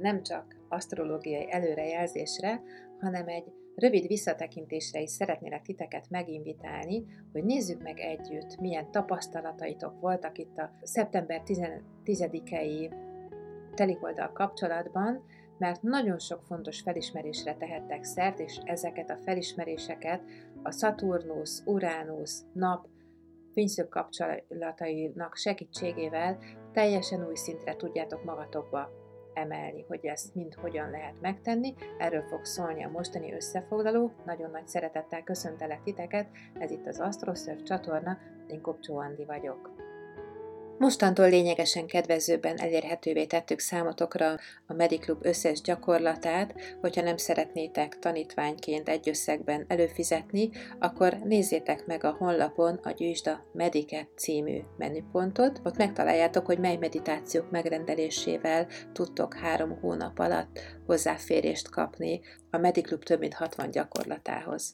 nem csak asztrológiai előrejelzésre, hanem egy rövid visszatekintésre is szeretnélek titeket meginvitálni, hogy nézzük meg együtt, milyen tapasztalataitok voltak itt a szeptember 10-i teliholddal kapcsolatban, mert nagyon sok fontos felismerésre tehettek szert, és ezeket a felismeréseket a Szaturnusz, Uránusz, Nap fényszög kapcsolatainak segítségével teljesen új szintre tudjátok magatokba emelni, hogy ezt mind hogyan lehet megtenni. Erről fog szólni a mostani összefoglaló. Nagyon nagy szeretettel köszöntelek titeket, ez itt az AstroSurf csatorna, én Kopcsó Andi vagyok. Mostantól lényegesen kedvezőbben elérhetővé tettük számotokra a Mediklub összes gyakorlatát, hogyha nem szeretnétek tanítványként egy összegben előfizetni, akkor nézzétek meg a honlapon a Gyűjtsd a Mediket című menüpontot. Ott megtaláljátok, hogy mely meditációk megrendelésével tudtok 3 hónap alatt hozzáférést kapni a Mediklub több mint 60 gyakorlatához.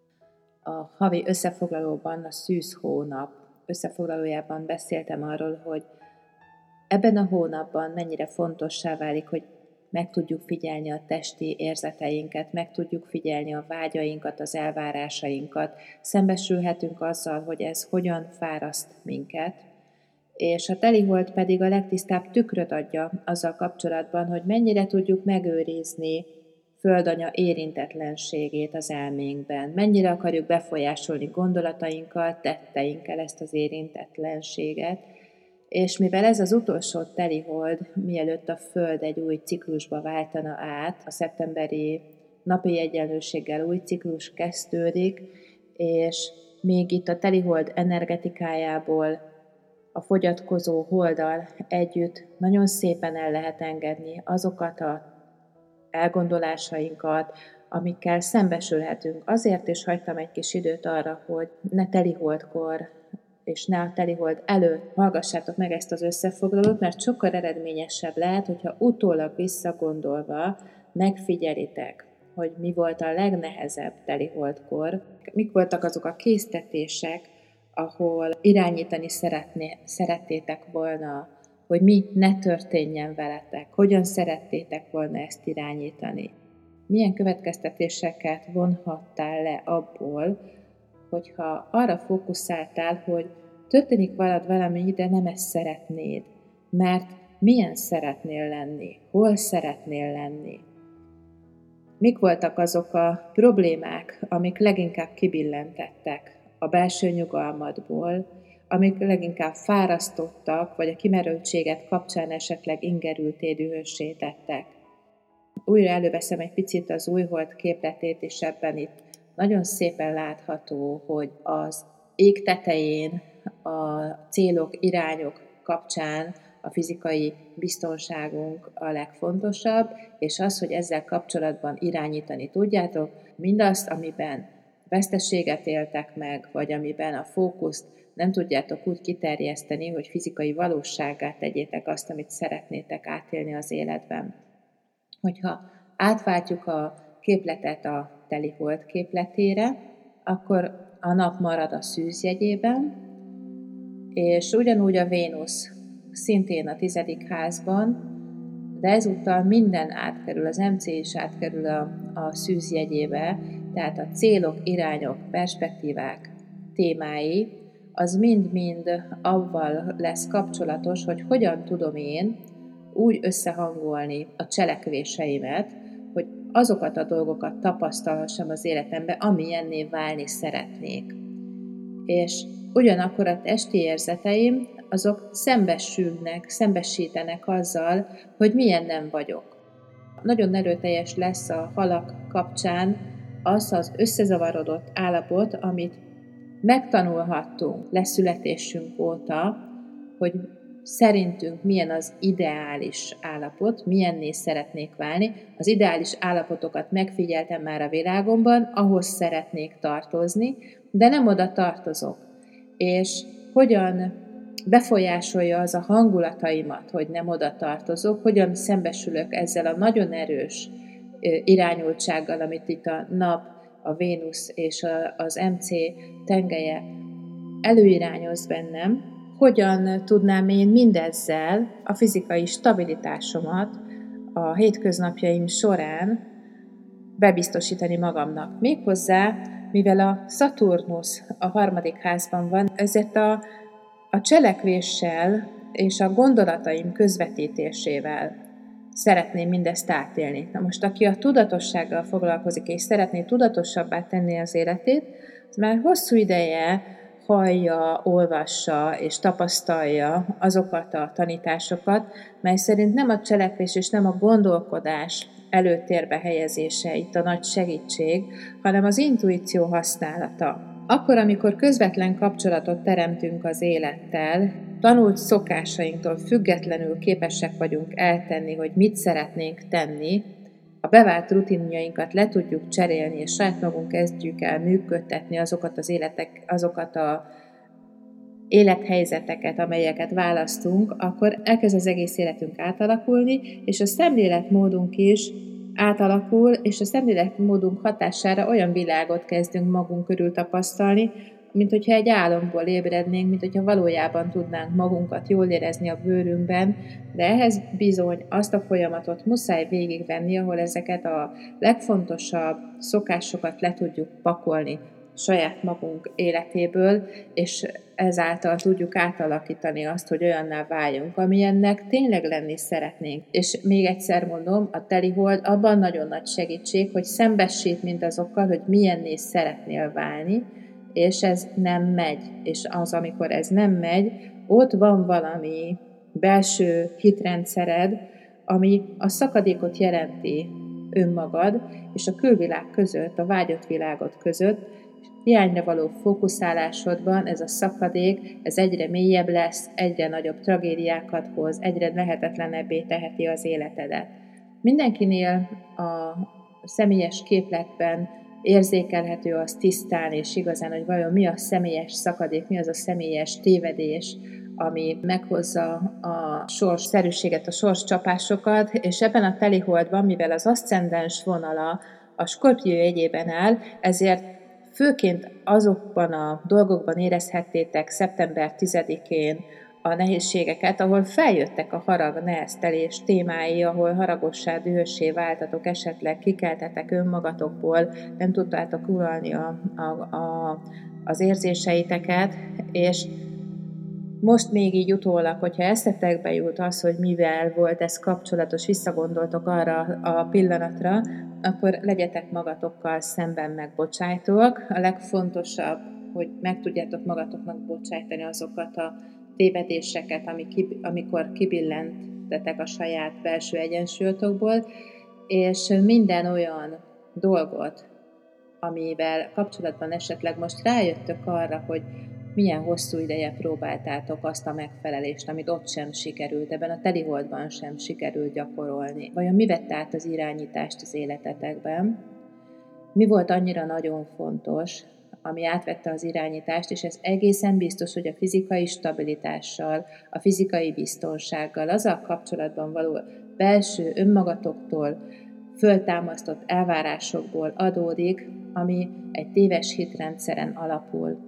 A havi összefoglalóban a szűz hónap összefoglalójában beszéltem arról, hogy ebben a hónapban mennyire fontossá válik, hogy meg tudjuk figyelni a testi érzeteinket, meg tudjuk figyelni a vágyainkat, az elvárásainkat, szembesülhetünk azzal, hogy ez hogyan fáraszt minket, és a telihold pedig a legtisztább tükröt adja azzal kapcsolatban, hogy mennyire tudjuk megőrizni földanya érintetlenségét az elménkben. Mennyire akarjuk befolyásolni gondolatainkkal, tetteinkkel ezt az érintetlenséget, és mivel ez az utolsó telihold, mielőtt a Föld egy új ciklusba váltana át, a szeptemberi napi egyenlőséggel új ciklus kezdődik, és még itt a telihold energetikájából a fogyatkozó holddal együtt nagyon szépen el lehet engedni azokat a elgondolásainkat, amikkel szembesülhetünk. Azért is hagytam egy kis időt arra, hogy ne teliholdkor és ne a telihold előtt hallgassátok meg ezt az összefoglalót, mert sokkal eredményesebb lehet, hogyha utólag visszagondolva megfigyelitek, hogy mi volt a legnehezebb teliholdkor, mik voltak azok a késztetések, ahol irányítani szerettétek volna, hogy mi ne történjen veletek, hogyan szerettétek volna ezt irányítani. Milyen következtetéseket vonhattál le abból, hogyha arra fókuszáltál, hogy történik valami, de nem ezt szeretnéd, mert milyen szeretnél lenni, hol szeretnél lenni. Mik voltak azok a problémák, amik leginkább kibillentettek a belső nyugalmadból, amik leginkább fárasztottak, vagy a kimerültséget kapcsán esetleg ingerülté, dühössé tettek. Újra előveszem egy picit az újhold képletét, és ebben itt nagyon szépen látható, hogy az ég tetején a célok, irányok kapcsán a fizikai biztonságunk a legfontosabb, és az, hogy ezzel kapcsolatban irányítani tudjátok, mindazt, amiben veszteséget éltek meg, vagy amiben a fókuszt nem tudjátok úgy kiterjeszteni, hogy fizikai valósággá tegyétek azt, amit szeretnétek átélni az életben. Hogyha átváltjuk a képletet a telihold képletére, akkor a nap marad a szűz jegyében, és ugyanúgy a Vénusz szintén a 10. házban, de ezúttal minden átkerül, az MC is átkerül a szűz jegyébe, tehát a célok, irányok, perspektívák, témái, az mind-mind avval lesz kapcsolatos, hogy hogyan tudom én úgy összehangolni a cselekvéseimet, hogy azokat a dolgokat tapasztalhassam az életemben, amilyenné válni szeretnék. És ugyanakkor a testi érzeteim, azok szembesítenek azzal, hogy milyen nem vagyok. Nagyon erőteljes lesz a halak kapcsán az összezavarodott állapot, amit megtanulhattunk leszületésünk óta, hogy szerintünk milyen az ideális állapot, milyenné szeretnék válni. Az ideális állapotokat megfigyeltem már a világomban, ahhoz szeretnék tartozni, de nem oda tartozok. És hogyan befolyásolja az a hangulataimat, hogy nem oda tartozok, hogyan szembesülök ezzel a nagyon erős irányultsággal, amit itt a nap, a Vénusz és az MC tengelye előirányoz bennem, hogyan tudnám én mindezzel a fizikai stabilitásomat, a hétköznapjaim során bebiztosítani magamnak. Méghozzá, mivel a Szaturnusz a 3. házban van, ezért a cselekvéssel és a gondolataim közvetítésével szeretném mindezt átélni. Na most, aki a tudatossággal foglalkozik, és szeretné tudatosabbá tenni az életét, az már hosszú ideje hallja, olvassa és tapasztalja azokat a tanításokat, mely szerint nem a cselekvés és nem a gondolkodás előtérbe helyezése itt a nagy segítség, hanem az intuíció használata. Akkor, amikor közvetlen kapcsolatot teremtünk az élettel, tanult szokásainktól függetlenül képesek vagyunk eltenni, hogy mit szeretnénk tenni, a bevált rutinjainkat le tudjuk cserélni, és saját magunk kezdjük el működtetni azokat a élethelyzeteket, amelyeket választunk, akkor elkezd az egész életünk átalakulni, és a szemléletmódunk is átalakul, és a szemléletmódunk hatására olyan világot kezdünk magunk körül tapasztalni, mint hogyha egy álomból ébrednénk, mint hogyha valójában tudnánk magunkat jól érezni a bőrünkben, de ehhez bizony azt a folyamatot muszáj végigvenni, ahol ezeket a legfontosabb szokásokat le tudjuk pakolni saját magunk életéből, és ezáltal tudjuk átalakítani azt, hogy olyanná váljunk, amilyennek tényleg lenni szeretnénk. És még egyszer mondom, a telihold abban nagyon nagy segítség, hogy szembesít mindazokkal, hogy milyenné szeretnél válni, és ez nem megy. És az, amikor ez nem megy, ott van valami belső hitrendszered, ami a szakadékot jelenti önmagad és a külvilág között, a vágyott világot között. Hiányra való fókuszálásodban ez a szakadék, ez egyre mélyebb lesz, egyre nagyobb tragédiákat hoz, egyre lehetetlenebbé teheti az életedet. Mindenkinél a személyes képletben érzékelhető az tisztán és igazán, hogy vajon mi a személyes szakadék, mi az a személyes tévedés, ami meghozza a sorsszerűséget, a sorscsapásokat, és ebben a teliholdban, mivel az aszcendens vonala a Skorpió jegyében áll, ezért főként azokban a dolgokban érezhettétek szeptember 10-én a nehézségeket, ahol feljöttek a harag neheztelés témái, ahol haragossá, dühössé váltatok, esetleg kikeltetek önmagatokból, nem tudtátok uralni az érzéseiteket, és most még így utólag, hogyha eszetekbe jut az, hogy mivel volt ez kapcsolatos, visszagondoltok arra a pillanatra, akkor legyetek magatokkal szemben megbocsájtóak. A legfontosabb, hogy meg tudjátok magatoknak bocsájtani azokat a tévedéseket, amikor kibillentetek a saját belső egyensúlyotokból, és minden olyan dolgot, amivel kapcsolatban esetleg most rájöttök arra, hogy milyen hosszú ideje próbáltátok azt a megfelelést, amit ott sem sikerült, ebben a teliholdban sem sikerült gyakorolni. Vajon mi vett át az irányítást az életetekben? Mi volt annyira nagyon fontos, ami átvette az irányítást, és ez egészen biztos, hogy a fizikai stabilitással, a fizikai biztonsággal, azzal kapcsolatban való belső önmagatoktól föltámasztott elvárásokból adódik, ami egy téves hitrendszeren alapul.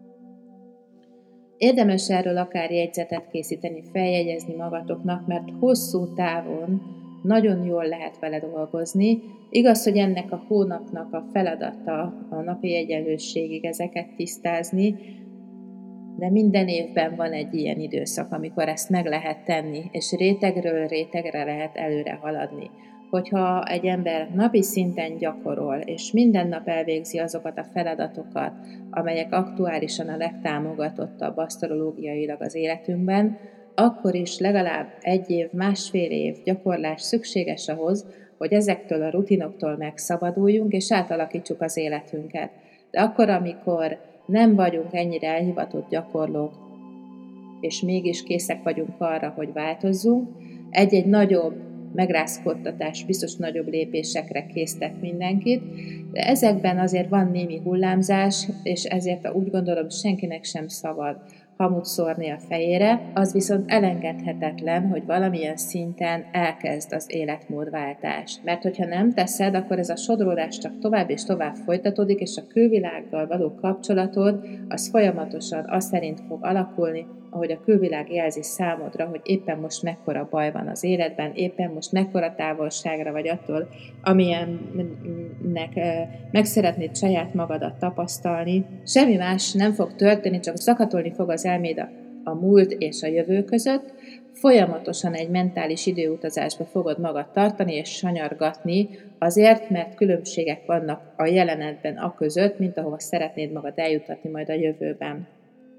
Érdemes erről akár jegyzetet készíteni, feljegyezni magatoknak, mert hosszú távon nagyon jól lehet vele dolgozni. Igaz, hogy ennek a hónapnak a feladata a napi egyenlőségig ezeket tisztázni, de minden évben van egy ilyen időszak, amikor ezt meg lehet tenni, és rétegről rétegre lehet előre haladni. Hogyha egy ember napi szinten gyakorol, és minden nap elvégzi azokat a feladatokat, amelyek aktuálisan a legtámogatottabb asztrológiailag az életünkben, akkor is legalább 1 év, 1,5 év gyakorlás szükséges ahhoz, hogy ezektől a rutinoktól megszabaduljunk, és átalakítsuk az életünket. De akkor, amikor nem vagyunk ennyire elhivatott gyakorlók, és mégis készek vagyunk arra, hogy változzunk, egy-egy nagyobb megrázkódtatás biztos nagyobb lépésekre késztet mindenkit, de ezekben azért van némi hullámzás, és ezért úgy gondolom, senkinek sem szabad hamut szórni a fejére, az viszont elengedhetetlen, hogy valamilyen szinten elkezd az életmódváltás. Mert hogyha nem teszed, akkor ez a sodródás csak tovább és tovább folytatódik, és a külvilággal való kapcsolatod az folyamatosan az szerint fog alakulni, ahogy a külvilág jelzi számodra, hogy éppen most mekkora baj van az életben, éppen most mekkora távolságra vagy attól, amilyennek meg szeretnéd saját magadat tapasztalni. Semmi más nem fog történni, csak zakatolni fog az elméd a múlt és a jövő között, folyamatosan egy mentális időutazásba fogod magad tartani és sanyargatni azért, mert különbségek vannak a jelenetben a között, mint ahova szeretnéd magad eljutatni majd a jövőben.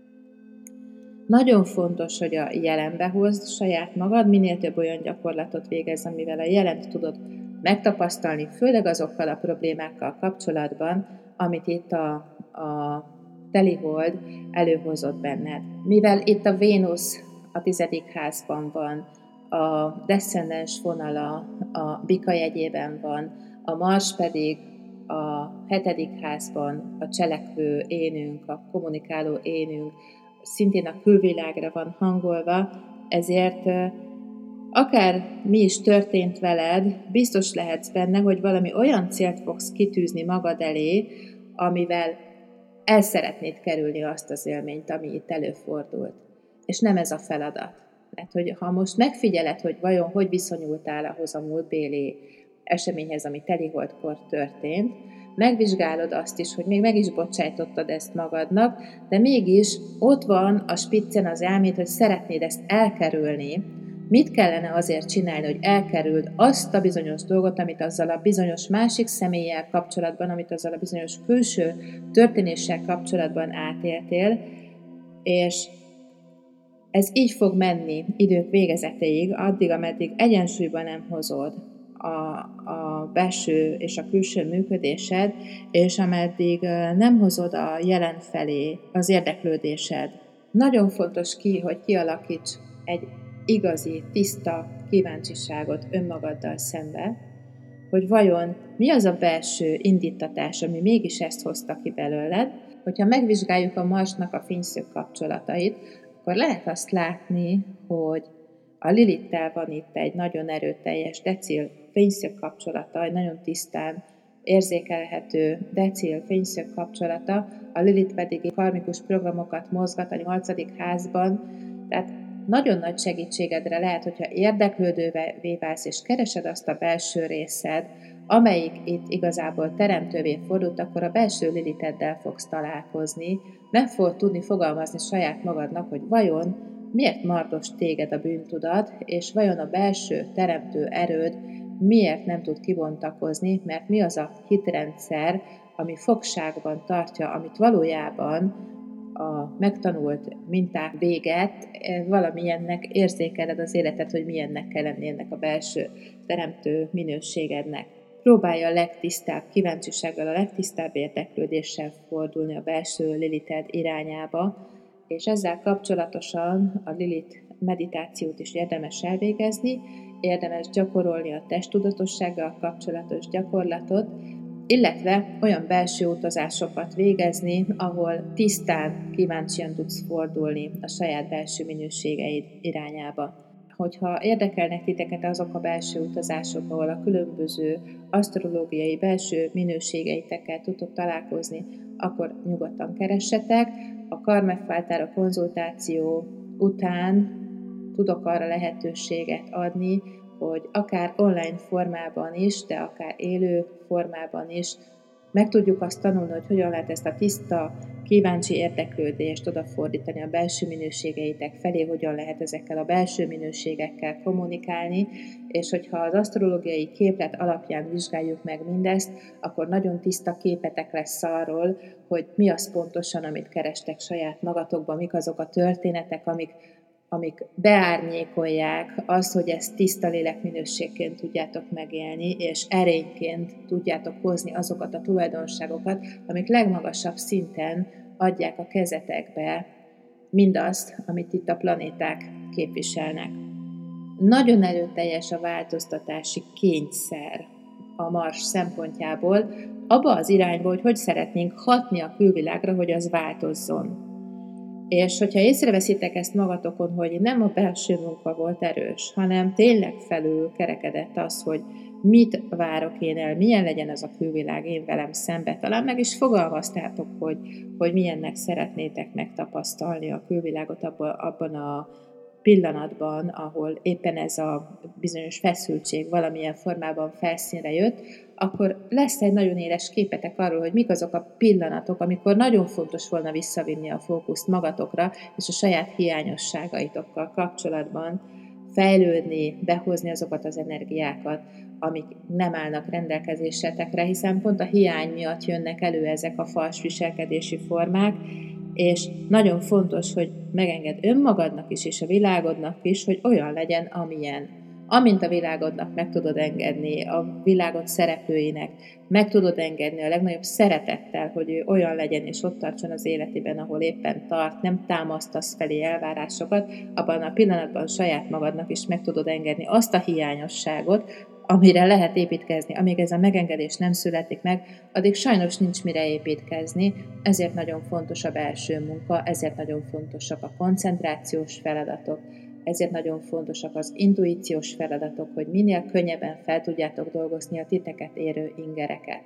Nagyon fontos, hogy a jelenbe hozd saját magad, minél több olyan gyakorlatot végezz, amivel a jelent tudod megtapasztalni, főleg azokkal a problémákkal kapcsolatban, amit itt a telihold előhozott benned. Mivel itt a Vénusz a 10. házban van, a descendens vonala a Bika jegyében van, a Mars pedig a 7. házban a cselekvő énünk, a kommunikáló énünk, szintén a külvilágra van hangolva, ezért akár mi is történt veled, biztos lehetsz benne, hogy valami olyan célt fogsz kitűzni magad elé, amivel el szeretnéd kerülni azt az élményt, ami itt előfordult. És nem ez a feladat. Mert hogy ha most megfigyeled, hogy vajon hogy viszonyultál ahhoz a múltbéli eseményhez, ami teliholdkor történt, megvizsgálod azt is, hogy még meg is bocsájtottad ezt magadnak, de mégis ott van a spiccen az elméd, hogy szeretnéd ezt elkerülni. Mit kellene azért csinálni, hogy elkerüld azt a bizonyos dolgot, amit azzal a bizonyos másik személlyel kapcsolatban, amit azzal a bizonyos külső történéssel kapcsolatban átéltél, és ez így fog menni idők végezetéig, addig, ameddig egyensúlyban nem hozod a belső és a külső működésed, és ameddig nem hozod a jelen felé az érdeklődésed. Nagyon fontos hogy kialakíts egy igazi, tiszta kíváncsiságot önmagaddal szembe, hogy vajon mi az a belső indítatás, ami mégis ezt hozta ki belőled. Hogyha megvizsgáljuk a Marsnak a fényszög kapcsolatait, akkor lehet azt látni, hogy a Lilittel van itt egy nagyon erőteljes decil fényszög kapcsolata, egy nagyon tisztán érzékelhető decil fényszög kapcsolata, a Lilit pedig karmikus programokat mozgat a 8. házban, tehát nagyon nagy segítségedre lehet, hogyha érdeklődővé válsz, és keresed azt a belső részed, amelyik itt igazából teremtővé fordult, akkor a belső Liliteddel fogsz találkozni, meg fogod tudni fogalmazni saját magadnak, hogy vajon miért mardos téged a bűntudat, és vajon a belső teremtő erőd miért nem tud kibontakozni, mert mi az a hitrendszer, ami fogságban tartja, amit valójában a megtanult minták véget, valamilyennek érzékeled az életet, hogy milyennek kell lenni ennek a belső teremtő minőségednek. Próbálja a legtisztább kíváncsisággal, a legtisztább érdeklődéssel fordulni a belső Lilited irányába, és ezzel kapcsolatosan a Lilit meditációt is érdemes elvégezni, érdemes gyakorolni a testtudatossággal kapcsolatos gyakorlatot, illetve olyan belső utazásokat végezni, ahol tisztán, kíváncsian tudsz fordulni a saját belső minőségeid irányába. Hogyha érdekelnek titeket azok a belső utazások, ahol a különböző asztrológiai belső minőségeitekkel tudtok találkozni, akkor nyugodtan keressetek. A karmefváltára konzultáció után tudok arra lehetőséget adni, hogy akár online formában is, de akár élő formában is meg tudjuk azt tanulni, hogy hogyan lehet ezt a tiszta, kíváncsi érdeklődést odafordítani a belső minőségeitek felé, hogyan lehet ezekkel a belső minőségekkel kommunikálni, és hogyha az asztrológiai képlet alapján vizsgáljuk meg mindezt, akkor nagyon tiszta képetek lesz arról, hogy mi az pontosan, amit kerestek saját magatokban, mik azok a történetek, amik beárnyékolják azt, hogy ezt tiszta lélekminőségként tudjátok megélni, és erényként tudjátok hozni azokat a tulajdonságokat, amik legmagasabb szinten adják a kezetekbe mindazt, amit itt a planéták képviselnek. Nagyon erőteljes a változtatási kényszer a Mars szempontjából, abba az irányba, hogy szeretnénk hatni a külvilágra, hogy az változzon. És hogyha észreveszitek ezt magatokon, hogy nem a belső munka volt erős, hanem tényleg felül kerekedett az, hogy mit várok én el, milyen legyen az a külvilág én velem szembe. Talán meg is fogalmaztátok, hogy milyennek szeretnétek megtapasztalni a külvilágot abban a pillanatban, ahol éppen ez a bizonyos feszültség valamilyen formában felszínre jött, akkor lesz egy nagyon éles képetek arról, hogy mik azok a pillanatok, amikor nagyon fontos volna visszavinni a fókuszt magatokra, és a saját hiányosságaitokkal kapcsolatban fejlődni, behozni azokat az energiákat, amik nem állnak rendelkezésetekre, hiszen pont a hiány miatt jönnek elő ezek a fals viselkedési formák, és nagyon fontos, hogy megengedd önmagadnak is, és a világodnak is, hogy olyan legyen, amilyen. Amint a világodnak meg tudod engedni, a világod szereplőinek meg tudod engedni a legnagyobb szeretettel, hogy ő olyan legyen, és ott tartson az életében, ahol éppen tart, nem támasztasz felé elvárásokat, abban a pillanatban saját magadnak is meg tudod engedni azt a hiányosságot, amire lehet építkezni. Amíg ez a megengedés nem születik meg, addig sajnos nincs mire építkezni, ezért nagyon fontos a belső munka, ezért nagyon fontosak a koncentrációs feladatok, ezért nagyon fontosak az intuíciós feladatok, hogy minél könnyebben fel tudjátok dolgozni a titeket érő ingereket.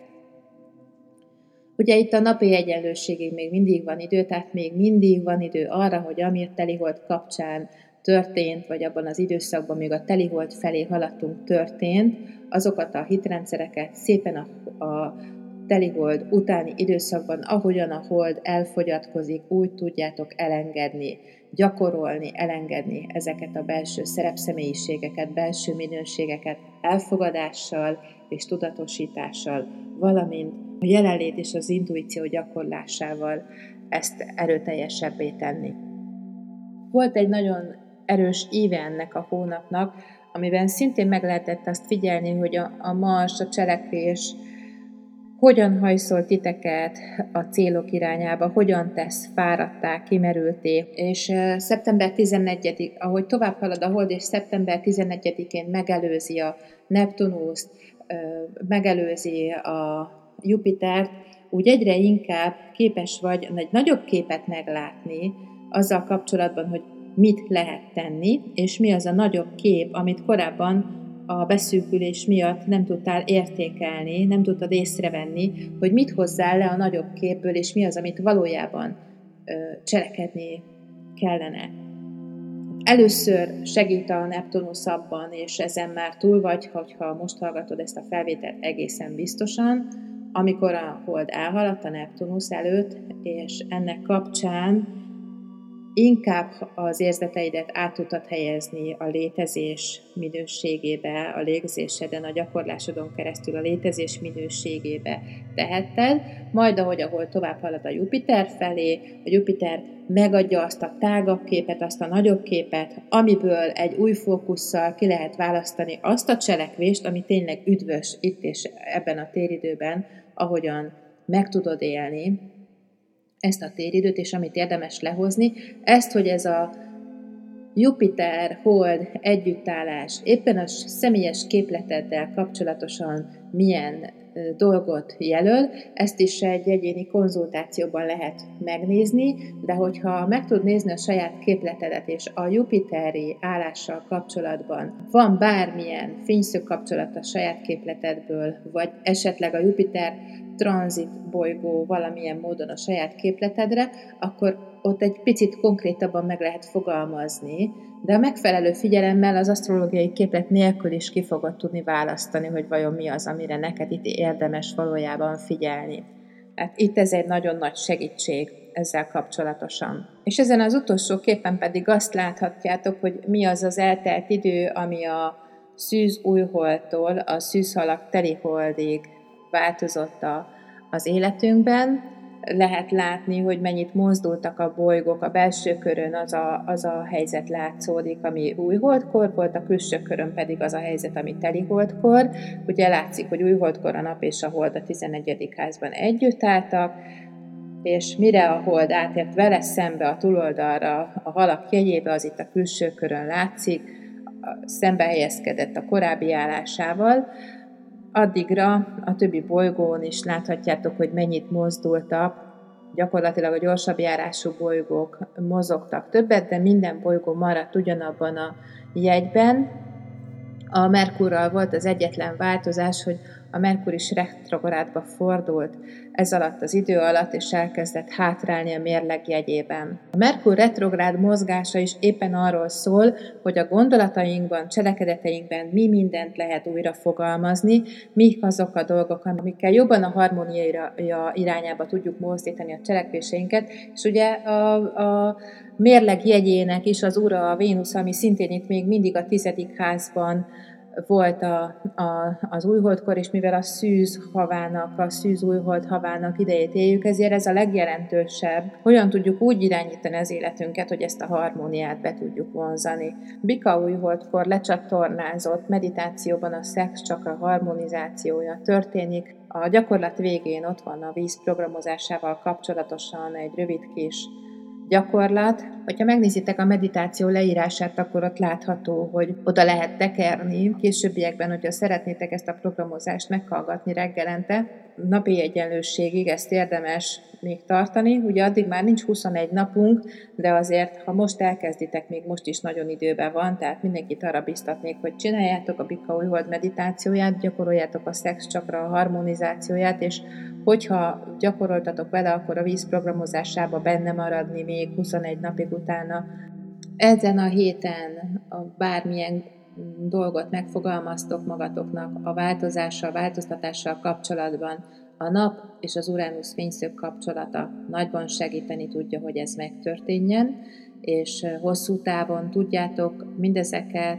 Ugye itt a napi egyenlőségig még mindig van idő, tehát még mindig van idő arra, hogy ami a telihold kapcsán történt, vagy abban az időszakban még a telihold felé haladtunk történt, azokat a hitrendszereket szépen a telihold utáni időszakban, ahogyan a hold elfogyatkozik, úgy tudjátok elengedni, gyakorolni, elengedni ezeket a belső szerepszemélyiségeket, belső minőségeket elfogadással és tudatosítással, valamint a jelenlét és az intuíció gyakorlásával ezt erőteljesebbé tenni. Volt egy nagyon erős íve ennek a hónapnak, amiben szintén meg lehetett azt figyelni, hogy a Mars, a cselekvés hogyan hajszol titeket a célok irányába, hogyan tesz fáradtá, kimerülté, és szeptember 11 ahogy tovább halad a hold, és szeptember 11-én megelőzi a Neptunuszt, megelőzi a Jupitert, úgy egyre inkább képes vagy egy nagyobb képet meglátni azzal kapcsolatban, hogy mit lehet tenni, és mi az a nagyobb kép, amit korábban a beszűkülés miatt nem tudtál értékelni, nem tudtad észrevenni, hogy mit hozzál le a nagyobb képből, és mi az, amit valójában cselekedni kellene. Először segít a Neptunusz abban, és ezen már túl vagy, hogyha most hallgatod ezt a felvételt egészen biztosan, amikor a hold elhaladt a Neptunusz előtt, és ennek kapcsán inkább az érzeteidet át tudtad helyezni a létezés minőségébe, a légzéseden, a gyakorlásodon keresztül a létezés minőségébe tehetted, majd ahol tovább halad a Jupiter felé, a Jupiter megadja azt a tágabb képet, azt a nagyobb képet, amiből egy új fókusszal ki lehet választani azt a cselekvést, ami tényleg üdvös itt és ebben a téridőben, ahogyan meg tudod élni ezt a téridőt, és amit érdemes lehozni, ezt, hogy ez a Jupiter-Hold együttállás éppen a személyes képleteddel kapcsolatosan milyen dolgot jelöl, ezt is egy egyéni konzultációban lehet megnézni, de hogyha meg tud nézni a saját képletedet, és a Jupiteri állással kapcsolatban van bármilyen fényszög kapcsolat a saját képletedből, vagy esetleg a Jupiter tranzit bolygó valamilyen módon a saját képletedre, akkor ott egy picit konkrétabban meg lehet fogalmazni, de a megfelelő figyelemmel az asztrológiai képlet nélkül is ki fogod tudni választani, hogy vajon mi az, amire neked itt érdemes valójában figyelni. Hát itt ez egy nagyon nagy segítség ezzel kapcsolatosan. És ezen az utolsó képen pedig azt láthatjátok, hogy mi az az eltelt idő, ami a szűz újholdtól a szűzhalak teliholdig változott az életünkben. Lehet látni, hogy mennyit mozdultak a bolygók, a belső körön az a helyzet látszódik, ami újholdkor volt, a külső körön pedig az a helyzet, ami teliholdkor. Ugye látszik, hogy újholdkor a nap és a hold a 11. házban együtt álltak, és mire a hold átért vele szembe a túloldalra, a halak jegyébe, az itt a külső körön látszik, szembe helyezkedett a korábbi állásával, addigra a többi bolygón is láthatjátok, hogy mennyit mozdultak, gyakorlatilag a gyorsabb járású bolygók mozogtak többet, de minden bolygó maradt ugyanabban a jegyben, A Merkurral volt az egyetlen változás, hogy a Merkur is retrográdba fordult ez alatt az idő alatt, és elkezdett hátrálni a mérleg jegyében. A Merkur retrográd mozgása is éppen arról szól, hogy a gondolatainkban, cselekedeteinkben mi mindent lehet újra fogalmazni, mik azok a dolgok, amikkel jobban a harmónia irányába tudjuk mozdítani a cselekvéseinket, és ugye a mérleg jegyének is az ura a Vénusz, ami szintén itt még mindig a 10. házban volt az újholdkor, és mivel a szűz újhold havának idejét éljük, ezért ez a legjelentősebb. Hogyan tudjuk úgy irányítani az életünket, hogy ezt a harmóniát be tudjuk vonzani. Bika újholdkor lecsatornázott meditációban a szex csakra harmonizációja történik. A gyakorlat végén ott van a víz programozásával kapcsolatosan egy rövid kis gyakorlat. Hogyha megnézitek a meditáció leírását, akkor ott látható, hogy oda lehet tekerni. Későbbiekben, hogyha szeretnétek ezt a programozást meghallgatni reggelente, napi egyenlőségig ezt érdemes még tartani. Ugye addig már nincs 21 napunk, de azért, ha most elkezditek, még most is nagyon időben van, tehát mindenkit arra biztatnék, hogy csináljátok a Bika újhold meditációját, gyakoroljátok a szex csakra harmonizációját, és hogyha gyakoroltatok vele, akkor a víz programozásába benne maradni még 21 napig utána. Ezen a héten bármilyen dolgot megfogalmaztok magatoknak a változtatással kapcsolatban, a nap és az Uránusz fényszög kapcsolata nagyban segíteni tudja, hogy ez megtörténjen, és hosszú távon tudjátok mindezeket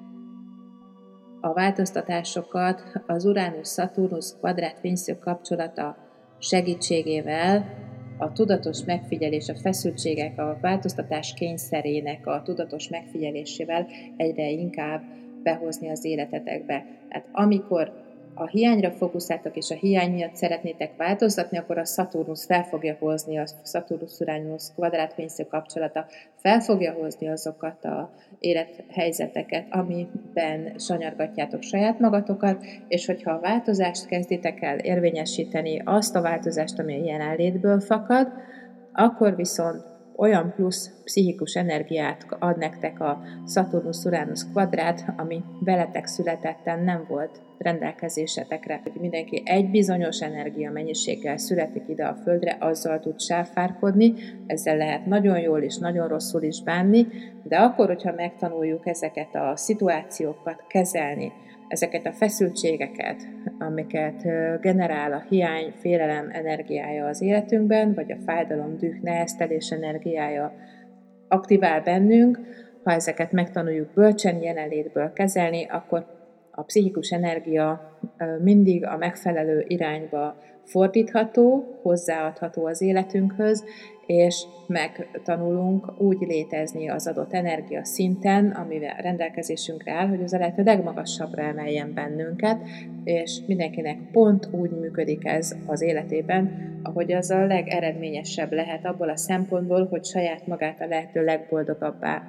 a változtatásokat az Uránusz-Szaturnusz kvadrát fényszög kapcsolata segítségével, a tudatos megfigyelés, a feszültségek, a változtatás kényszerének a tudatos megfigyelésével egyre inkább behozni az életetekbe. Tehát amikor a hiányra fókuszáltok, és a hiány miatt szeretnétek változtatni, akkor a Szaturnusz fel fogja hozni, a Szaturnusz-Uránusz kvadrátfényszög kapcsolata fel fogja hozni azokat az élethelyzeteket, amiben sanyargatjátok saját magatokat, és hogyha a változást kezditek el érvényesíteni, azt a változást, ami a jelenlétből fakad, akkor viszont olyan plusz pszichikus energiát ad nektek a Szaturnusz-Uránusz kvadrát, ami veletek születetten nem volt rendelkezésetekre. Hogy mindenki egy bizonyos energia mennyiséggel születik ide a Földre, azzal tud sáfárkodni, ezzel lehet nagyon jól és nagyon rosszul is bánni, de akkor, hogyha megtanuljuk ezeket a szituációkat kezelni, ezeket a feszültségeket, amiket generál a hiány, félelem energiája az életünkben, vagy a fájdalom, düh, neheztelés energiája aktivál bennünk, ha ezeket megtanuljuk bölcsen jelenlétből kezelni, akkor a pszichikus energia mindig a megfelelő irányba fordítható, hozzáadható az életünkhöz, és megtanulunk úgy létezni az adott energia szinten, amivel rendelkezésünkre áll, hogy az a lehető legmagasabbra emeljen bennünket, és mindenkinek pont úgy működik ez az életében, ahogy az a legeredményesebb lehet abból a szempontból, hogy saját magát a lehető legboldogabbá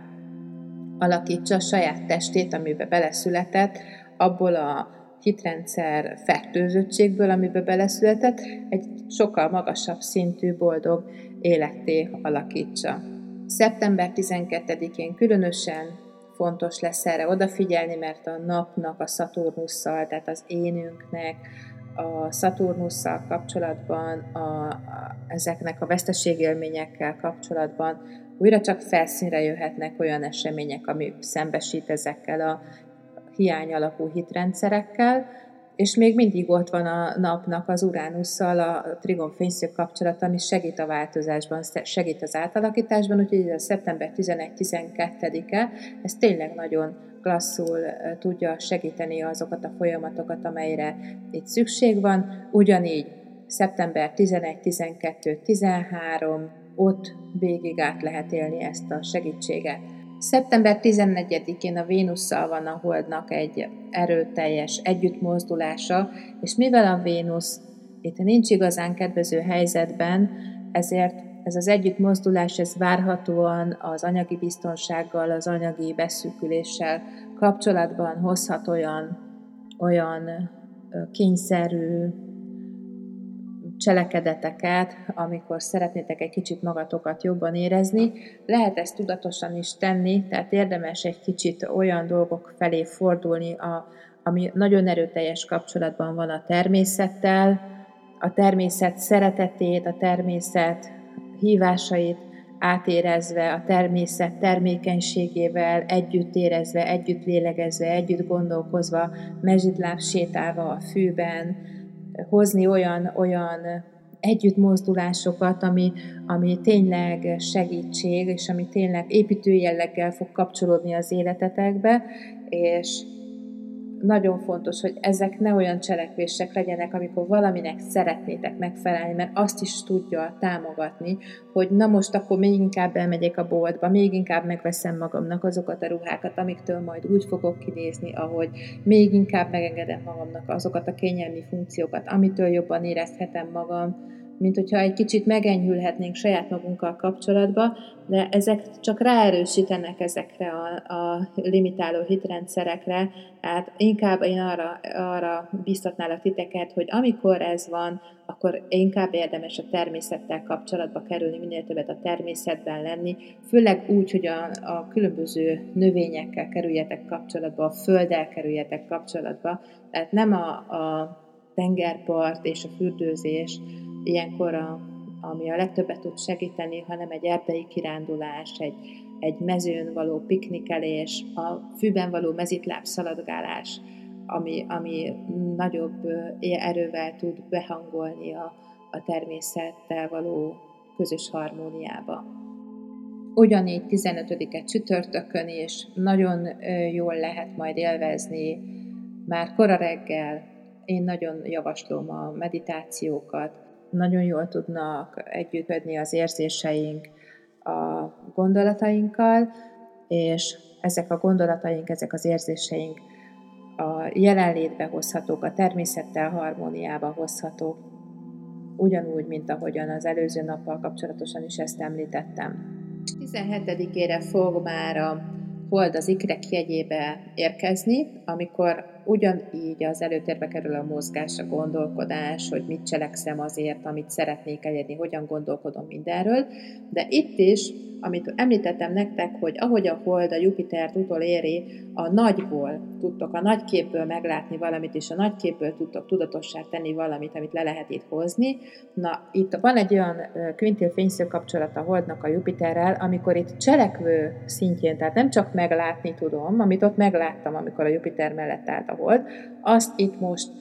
alakítsa, a saját testét, amiben beleszületett, abból a hitrendszer fertőzöttségből, amiben beleszületett, egy sokkal magasabb szintű boldog életté alakítsa. Szeptember 12-én különösen fontos lesz erre odafigyelni, mert a napnak a Szaturnusszal, tehát az énünknek a Szaturnusszal kapcsolatban, ezeknek a veszteségélményekkel kapcsolatban újra csak felszínre jöhetnek olyan események, ami szembesít ezekkel a hiány alapú hitrendszerekkel, és még mindig ott van a napnak az Uránusszal a trigon fényszög kapcsolata, ami segít a változásban, segít az átalakításban, úgyhogy ez a szeptember 11-12-e, ez tényleg nagyon klasszul tudja segíteni azokat a folyamatokat, amelyre itt szükség van. Ugyanígy szeptember 11, 12, 13, ott végig át lehet élni ezt a segítséget. Szeptember 14-én a Vénusszal van a Holdnak egy erőteljes együttmozdulása, és mivel a Vénusz itt nincs igazán kedvező helyzetben, ezért ez az együttmozdulás, ez várhatóan az anyagi biztonsággal, az anyagi beszűküléssel kapcsolatban hozhat olyan kényszerű cselekedeteket, amikor szeretnétek egy kicsit magatokat jobban érezni. Lehet ezt tudatosan is tenni, tehát érdemes egy kicsit olyan dolgok felé fordulni, ami nagyon erőteljes kapcsolatban van a természettel, a természet szeretetét, a természet hívásait átérezve, a természet termékenységével együtt érezve, együtt lélegezve, együtt gondolkozva, mezitláb sétálva a fűben, hozni olyan együttmozdulásokat, ami tényleg segítség, és ami tényleg építő jelleggel fog kapcsolódni az életetekbe, és nagyon fontos, hogy ezek ne olyan cselekvések legyenek, amikor valaminek szeretnétek megfelelni, mert azt is tudja támogatni, hogy na most akkor még inkább elmegyek a boltba, még inkább megveszem magamnak azokat a ruhákat, amiktől majd úgy fogok kinézni, ahogy még inkább megengedem magamnak azokat a kényelmi funkciókat, amitől jobban érezhetem magam, mint hogyha egy kicsit megenyhülhetnénk saját magunkkal kapcsolatba, de ezek csak ráerősítenek ezekre a limitáló hitrendszerekre, tehát inkább én arra biztatnálak titeket, hogy amikor ez van, akkor inkább érdemes a természettel kapcsolatba kerülni, minél többet a természetben lenni, főleg úgy, hogy a különböző növényekkel kerüljetek kapcsolatba, a földdel kerüljetek kapcsolatba, tehát nem a tengerpart és a fürdőzés ilyenkor, ami a legtöbbet tud segíteni, hanem egy erdei kirándulás, egy mezőn való piknikelés, a fűben való mezitláb szaladgálás, ami nagyobb erővel tud behangolni a természettel való közös harmóniába. Ugyanígy 15-e csütörtökön is nagyon jól lehet majd élvezni, már kora reggel. Én nagyon javaslom a meditációkat, nagyon jól tudnak együttműködni az érzéseink a gondolatainkkal, és ezek a gondolataink, ezek az érzéseink a jelenlétbe hozhatók, a természettel harmóniába hozhatók, ugyanúgy, mint ahogyan az előző nappal kapcsolatosan is ezt említettem. 17-ére fog már a hold az ikrek jegyébe érkezni, amikor ugyanígy az előtérbe kerül a mozgás, a gondolkodás, hogy mit cselekszem azért, amit szeretnék elérni, hogyan gondolkodom mindenről, de itt is, amit említettem nektek, hogy ahogy a hold a Jupitert utoléri, a nagyból tudtok, a nagyképből meglátni valamit, és a nagyképből tudtok tudatossá tenni valamit, amit le lehet itt hozni. Na, itt van egy olyan kvintil fényszög kapcsolat a holdnak a Jupiterrel, amikor itt cselekvő szintjén, tehát nem csak meglátni tudom, amit ott megláttam, amikor a Jupiter mellett állt a hold, azt itt most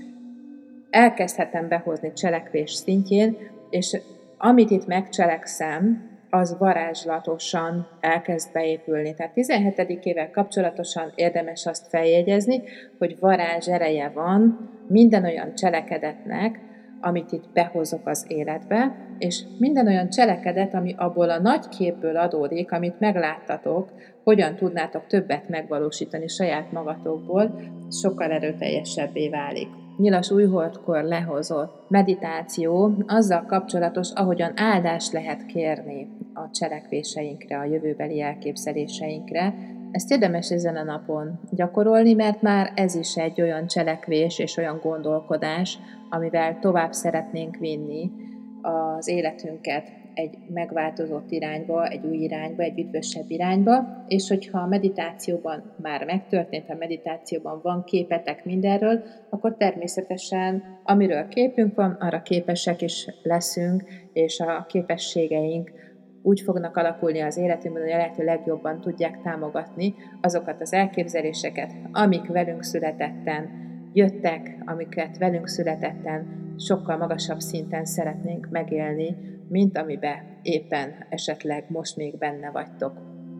elkezdhetem behozni cselekvés szintjén, és amit itt megcselekszem, az varázslatosan elkezd beépülni. Tehát 17-ével kapcsolatosan érdemes azt feljegyezni, hogy varázs ereje van minden olyan cselekedetnek, amit itt behozok az életbe, és minden olyan cselekedet, ami abból a nagy képből adódik, amit megláttatok, hogyan tudnátok többet megvalósítani saját magatokból, sokkal erőteljesebbé válik. Nyilas újholdkor lehozott meditáció azzal kapcsolatos, ahogyan áldást lehet kérni a cselekvéseinkre, a jövőbeli elképzeléseinkre. Ezt érdemes ezen a napon gyakorolni, mert már ez is egy olyan cselekvés és olyan gondolkodás, amivel tovább szeretnénk vinni az életünket egy megváltozott irányba, egy új irányba, egy üdvösebb irányba, és hogyha a meditációban már megtörtént, a meditációban van képetek mindenről, akkor természetesen, amiről képünk van, arra képesek is leszünk, és a képességeink úgy fognak alakulni az életünkben, hogy a lehető legjobban tudják támogatni azokat az elképzeléseket, amik velünk születetten jöttek, amiket velünk születetten sokkal magasabb szinten szeretnénk megélni, mint amiben éppen esetleg most még benne vagytok.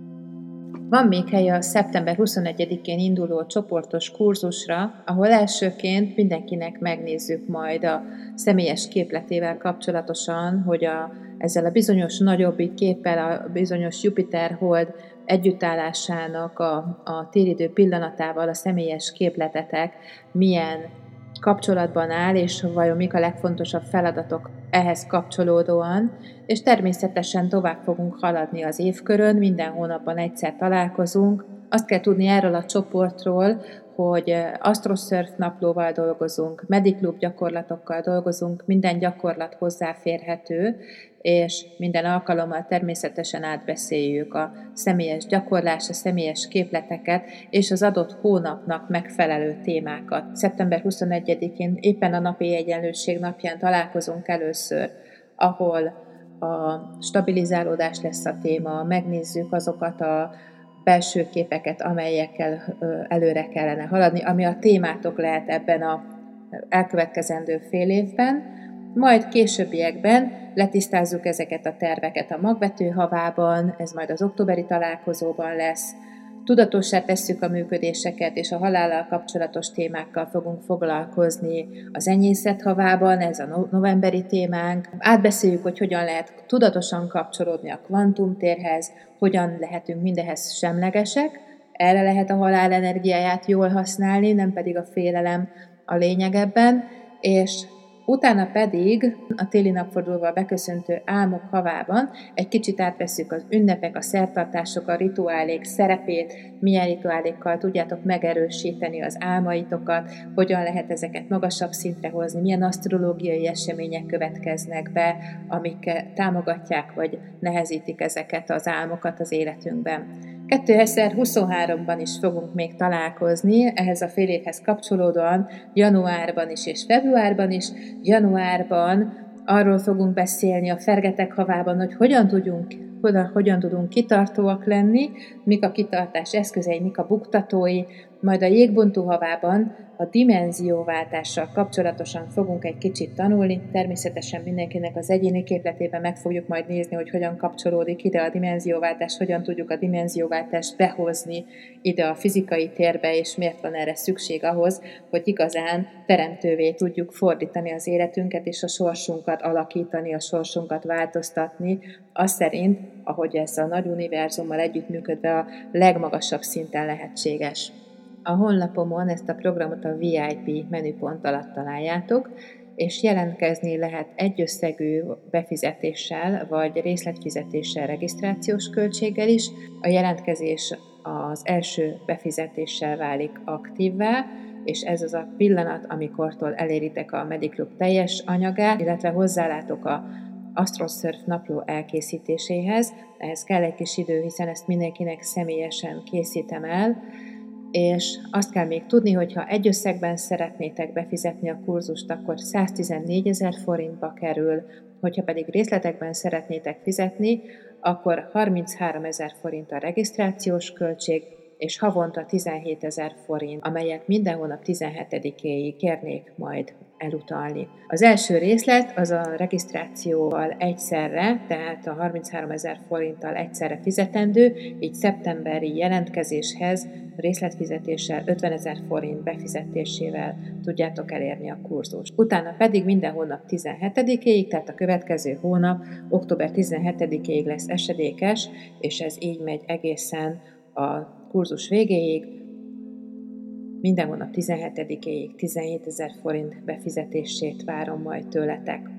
Van még hely a szeptember 21-én induló csoportos kurzusra, ahol elsőként mindenkinek megnézzük majd a személyes képletével kapcsolatosan, hogy ezzel a bizonyos nagyobbik képpel, a bizonyos Jupiter-hold együttállásának a téridő pillanatával a személyes képletetek milyen kapcsolatban áll, és vajon mik a legfontosabb feladatok ehhez kapcsolódóan, és természetesen tovább fogunk haladni az évkörön, minden hónapban egyszer találkozunk, Azt kell tudni erről a csoportról, hogy AstroSurf naplóval dolgozunk, Mediklub gyakorlatokkal dolgozunk, minden gyakorlat hozzáférhető, és minden alkalommal természetesen átbeszéljük a személyes gyakorlás, a személyes képleteket és az adott hónapnak megfelelő témákat. Szeptember 21-én éppen a napi egyenlőség napján találkozunk először, ahol a stabilizálódás lesz a téma, megnézzük azokat a belső képeket, amelyekkel előre kellene haladni, ami a témátok lehet ebben az elkövetkezendő fél évben, majd későbbiekben letisztázzuk ezeket a terveket a magvető havában, ez majd az októberi találkozóban lesz, tudatossá tesszük a működéseket, és a halállal kapcsolatos témákkal fogunk foglalkozni az enyészet havában, ez a novemberi témánk. Átbeszéljük, hogy hogyan lehet tudatosan kapcsolódni a kvantumtérhez, hogyan lehetünk mindehez semlegesek, erre lehet a halál energiáját jól használni, nem pedig a félelem a lényeg ebben, és utána pedig a téli napfordulóval beköszöntő álmok havában egy kicsit átveszük az ünnepek, a szertartások, a rituálék szerepét, milyen rituálékkal tudjátok megerősíteni az álmaitokat, hogyan lehet ezeket magasabb szintre hozni, milyen asztrológiai események következnek be, amik támogatják vagy nehezítik ezeket az álmokat az életünkben. 2023-ban is fogunk még találkozni, ehhez a fél évhez kapcsolódóan januárban is és februárban is. Januárban arról fogunk beszélni a Fergetek havában, hogy hogyan tudunk kitartóak lenni, mik a kitartás eszközei, mik a buktatói, majd a Jégbontó havában a dimenzióváltással kapcsolatosan fogunk egy kicsit tanulni. Természetesen mindenkinek az egyéni képletében meg fogjuk majd nézni, hogy hogyan kapcsolódik ide a dimenzióváltás, hogyan tudjuk a dimenzióváltást behozni ide a fizikai térbe, és miért van erre szükség ahhoz, hogy igazán teremtővé tudjuk fordítani az életünket, és a sorsunkat alakítani, a sorsunkat változtatni, az szerint, ahogy ez a nagy univerzummal együttműködve a legmagasabb szinten lehetséges. A honlapomon ezt a programot a VIP menüpont alatt találjátok, és jelentkezni lehet egyösszegű befizetéssel, vagy részletfizetéssel, regisztrációs költséggel is. A jelentkezés az első befizetéssel válik aktívvá, és ez az a pillanat, amikortól eléritek a Mediklub teljes anyagát, illetve hozzálátok a AstroSurf napló elkészítéséhez. Ehhez kell egy kis idő, hiszen ezt mindenkinek személyesen készítem el, és azt kell még tudni, hogy ha egy összegben szeretnétek befizetni a kurzust, akkor 114 000 forintba kerül, hogyha pedig részletekben szeretnétek fizetni, akkor 33 000 forint a regisztrációs költség, és havonta 17 000 forint, amelyet minden hónap 17-éig kérnék majd elutalni. Az első részlet az a regisztrációval egyszerre, tehát a 33 000 forinttal egyszerre fizetendő, így szeptemberi jelentkezéshez részletfizetéssel 50 000 forint befizetésével tudjátok elérni a kurzust. Utána pedig minden hónap 17-éig, tehát a következő hónap október 17-éig lesz esedékes, és ez így megy egészen a kurzus végéig, minden hónap 17-éig 17 000 forint befizetését várom majd tőletek.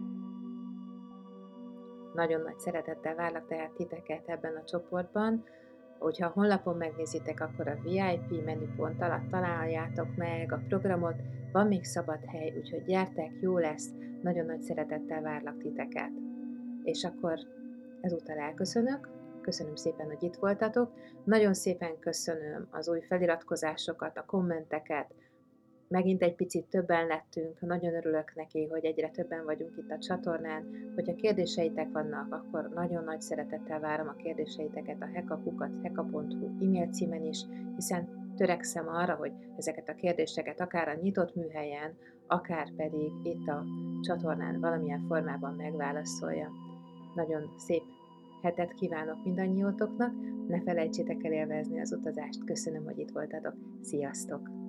Nagyon nagy szeretettel várlak tehát titeket ebben a csoportban. Hogyha a honlapon megnézitek, akkor a VIP menüpont alatt találjátok meg a programot, van még szabad hely, úgyhogy gyertek, jó lesz, nagyon nagy szeretettel várlak titeket. És akkor ezúttal elköszönök. Köszönöm szépen, hogy itt voltatok. Nagyon szépen köszönöm az új feliratkozásokat, a kommenteket. Megint egy picit többen lettünk, nagyon örülök neki, hogy egyre többen vagyunk itt a csatornán. Hogyha kérdéseitek vannak, akkor nagyon nagy szeretettel várom a kérdéseiteket a heka@heka.hu e-mail címen is, hiszen törekszem arra, hogy ezeket a kérdéseket akár a nyitott műhelyen, akár pedig itt a csatornán valamilyen formában megválaszoljam. Nagyon szép hetet kívánok mindannyiótoknak, ne felejtsétek el élvezni az utazást, köszönöm, hogy itt voltatok, sziasztok!